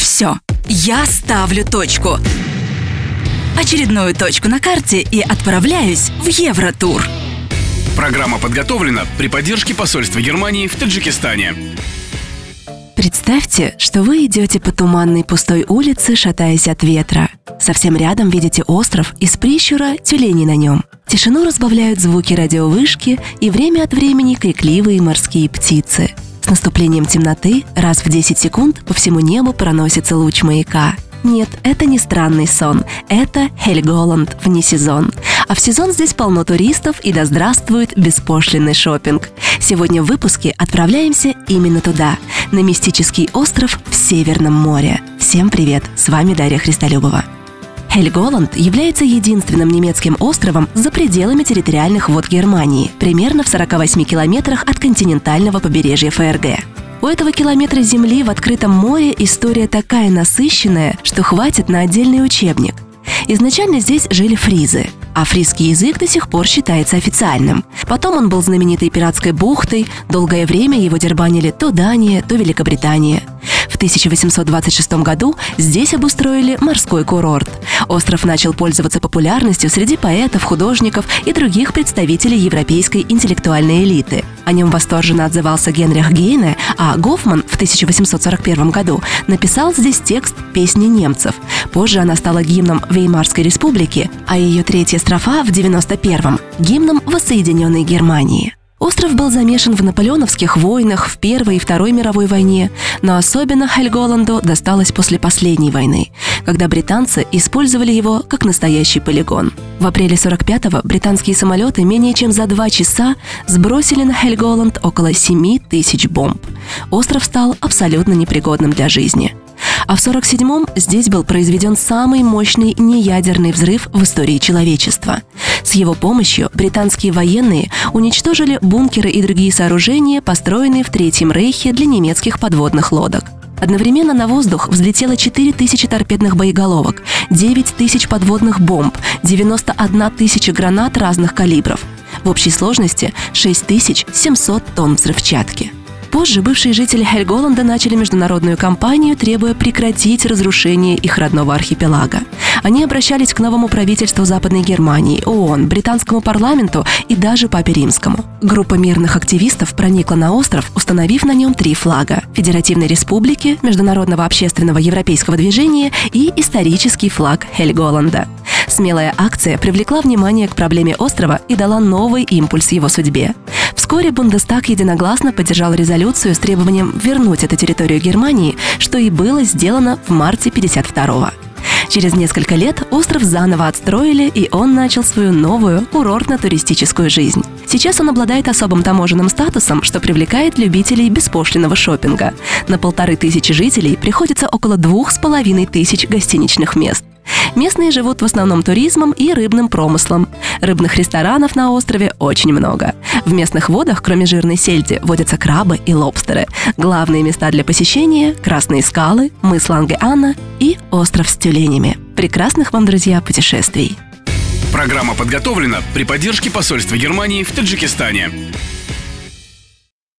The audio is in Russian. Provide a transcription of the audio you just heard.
Все, я ставлю точку. Очередную точку на карте и отправляюсь в Евротур. Программа подготовлена при поддержке посольства Германии в Таджикистане. Представьте, что вы идете по туманной пустой улице, шатаясь от ветра. Совсем рядом видите остров, из прищура тюленей на нем. Тишину разбавляют звуки радиовышки и время от времени крикливые морские птицы. С наступлением темноты раз в 10 секунд по всему небу проносится луч маяка. Нет, это не странный сон, это Хельголанд вне сезон. А в сезон здесь полно туристов, и да здравствует беспошлинный шопинг. Сегодня в выпуске отправляемся именно туда, на мистический остров в Северном море. Всем привет, с вами Дарья Христолюбова. Хельголанд является единственным немецким островом за пределами территориальных вод Германии, примерно в 48 километрах от континентального побережья ФРГ. У этого километра земли в открытом море история такая насыщенная, что хватит на отдельный учебник. Изначально здесь жили фризы, а фризский язык до сих пор считается официальным. Потом он был знаменитой пиратской бухтой, долгое время его дербанили то Дания, то Великобритания. В 1826 году здесь обустроили морской курорт. Остров начал пользоваться популярностью среди поэтов, художников и других представителей европейской интеллектуальной элиты. О нем восторженно отзывался Генрих Гейне, а Гофман в 1841 году написал здесь текст «Песни немцев». Позже она стала гимном Веймарской республики, а ее третья строфа в 91-м – гимном воссоединенной Германии. Остров был замешан в наполеоновских войнах в Первой и Второй мировой войне, но особенно Хельголанду досталось после последней войны, когда британцы использовали его как настоящий полигон. В апреле 45-го британские самолеты менее чем за 2 часа сбросили на Хельголанд около 7 тысяч бомб. Остров стал абсолютно непригодным для жизни. А в 47-м здесь был произведен самый мощный неядерный взрыв в истории человечества. С его помощью британские военные уничтожили бункеры и другие сооружения, построенные в Третьем Рейхе для немецких подводных лодок. Одновременно на воздух взлетело 4000 торпедных боеголовок, 9000 подводных бомб, 91 тысяча гранат разных калибров. В общей сложности 6700 тонн взрывчатки. Позже бывшие жители Хельголанда начали международную кампанию, требуя прекратить разрушение их родного архипелага. Они обращались к новому правительству Западной Германии, ООН, британскому парламенту и даже Папе Римскому. Группа мирных активистов проникла на остров, установив на нем 3 флага – Федеративной Республики, Международного общественного европейского движения и исторический флаг Хельголанда. Смелая акция привлекла внимание к проблеме острова и дала новый импульс его судьбе. Вскоре Бундестаг единогласно поддержал резолюцию с требованием вернуть эту территорию Германии, что и было сделано в марте 1952-го. Через несколько лет остров заново отстроили, и он начал свою новую курортно-туристическую жизнь. Сейчас он обладает особым таможенным статусом, что привлекает любителей беспошлинного шопинга. На 1500 жителей приходится около 2500 гостиничных мест. Местные живут в основном туризмом и рыбным промыслом. Рыбных ресторанов на острове очень много. В местных водах, кроме жирной сельди, водятся крабы и лобстеры. Главные места для посещения – Красные скалы, мыс Ланге-Анна и остров с тюленями. Прекрасных вам, друзья, путешествий! Программа подготовлена при поддержке посольства Германии в Таджикистане.